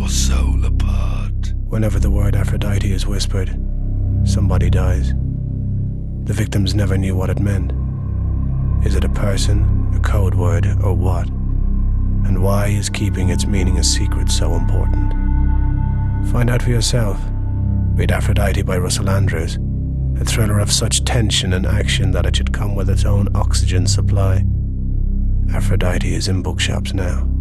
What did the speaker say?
your soul apart. Whenever the word Aphrodite is whispered, somebody dies. The victims never knew what it meant. Is it a person, a code word, or what? And why is keeping its meaning a secret so important? Find out for yourself. Read Aphrodite by Russell Andrews, a thriller of such tension and action that it should come with its own oxygen supply. Aphrodite is in bookshops now.